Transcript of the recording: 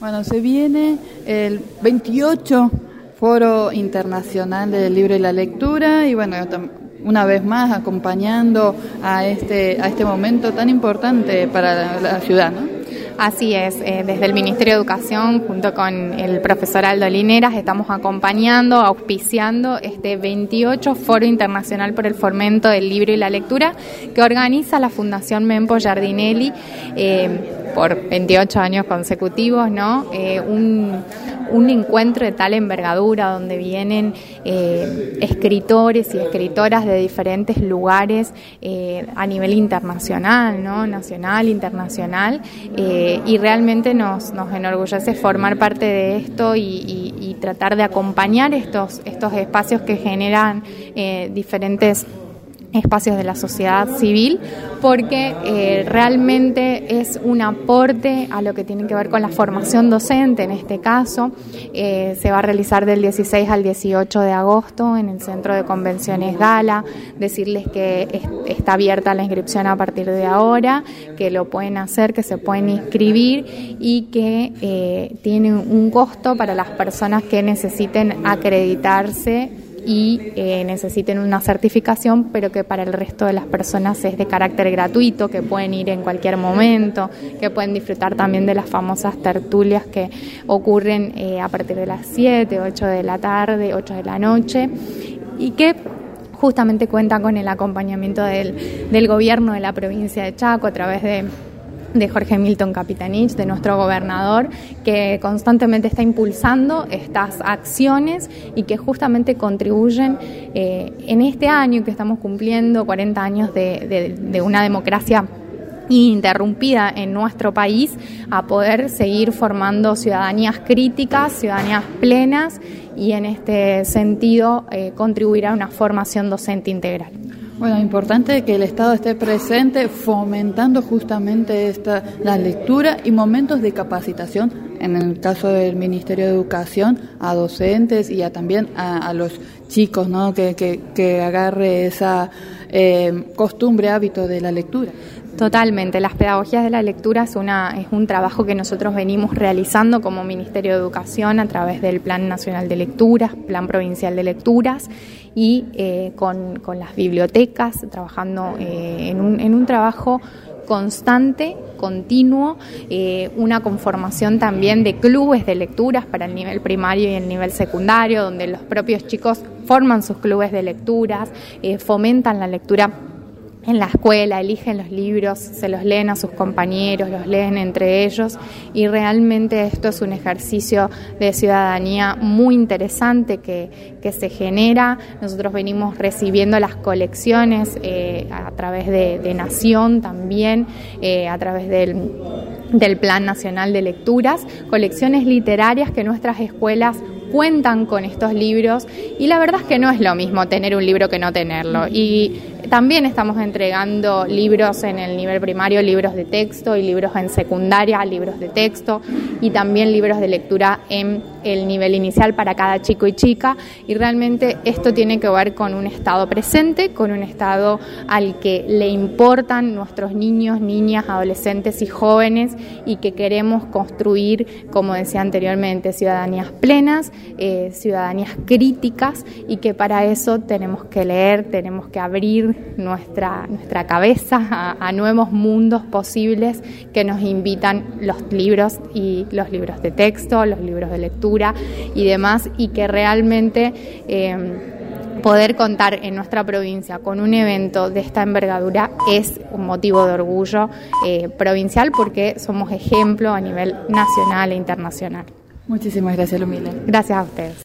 Bueno, se viene el 28 Foro Internacional del Libro y la Lectura y bueno, una vez más acompañando a este momento tan importante para la ciudad, ¿no? Así es, desde el Ministerio de Educación, junto con el profesor Aldo Lineras, estamos acompañando, auspiciando este 28 Foro Internacional por el Fomento del Libro y la Lectura que organiza la Fundación Mempo Giardinelli por 28 años consecutivos, ¿no? Un encuentro de tal envergadura donde vienen escritores y escritoras de diferentes lugares a nivel internacional, ¿no? Nacional, internacional, y realmente nos enorgullece formar parte de esto y tratar de acompañar estos espacios que generan diferentes espacios de la sociedad civil, porque realmente es un aporte a lo que tiene que ver con la formación docente. En este caso se va a realizar del 16 al 18 de agosto en el Centro de Convenciones Gala. Decirles que está abierta la inscripción a partir de ahora, que lo pueden hacer, que se pueden inscribir y que tiene un costo para las personas que necesiten acreditarse y necesiten una certificación, pero que para el resto de las personas es de carácter gratuito, que pueden ir en cualquier momento, que pueden disfrutar también de las famosas tertulias que ocurren a partir de las 7, 8 de la tarde, 8 de la noche, y que justamente cuentan con el acompañamiento del gobierno de la provincia de Chaco a través de Jorge Milton Capitanich, de nuestro gobernador, que constantemente está impulsando estas acciones y que justamente contribuyen en este año que estamos cumpliendo 40 años de una democracia ininterrumpida en nuestro país, a poder seguir formando ciudadanías críticas, ciudadanías plenas y en este sentido contribuir a una formación docente integral. Bueno, importante que el Estado esté presente fomentando justamente la lectura y momentos de capacitación, en el caso del Ministerio de Educación, a docentes y también a los chicos, ¿no? Que agarre esa costumbre, hábito de la lectura. Totalmente, las pedagogías de la lectura es un trabajo que nosotros venimos realizando como Ministerio de Educación a través del Plan Nacional de Lecturas, Plan Provincial de Lecturas y con las bibliotecas, trabajando en un trabajo constante, continuo, una conformación también de clubes de lecturas para el nivel primario y el nivel secundario, donde los propios chicos forman sus clubes de lecturas, fomentan la lectura en la escuela, eligen los libros, se los leen a sus compañeros, los leen entre ellos, y realmente esto es un ejercicio de ciudadanía muy interesante que se genera. Nosotros venimos recibiendo las colecciones a través de Nación también, a través del Plan Nacional de Lecturas, colecciones literarias que nuestras escuelas cuentan con estos libros, y la verdad es que no es lo mismo tener un libro que no tenerlo. Y también estamos entregando libros en el nivel primario, libros de texto, y libros en secundaria, libros de texto, y también libros de lectura en el nivel inicial para cada chico y chica. Y realmente esto tiene que ver con un Estado presente, con un Estado al que le importan nuestros niños, niñas, adolescentes y jóvenes, y que queremos construir, como decía anteriormente, ciudadanías plenas, ciudadanías críticas, y que para eso tenemos que leer, tenemos que abrir nuestra cabeza a nuevos mundos posibles que nos invitan los libros y los libros de texto, los libros de lectura y demás, y que realmente poder contar en nuestra provincia con un evento de esta envergadura es un motivo de orgullo provincial, porque somos ejemplo a nivel nacional e internacional. Muchísimas gracias, Lumila. Gracias a ustedes.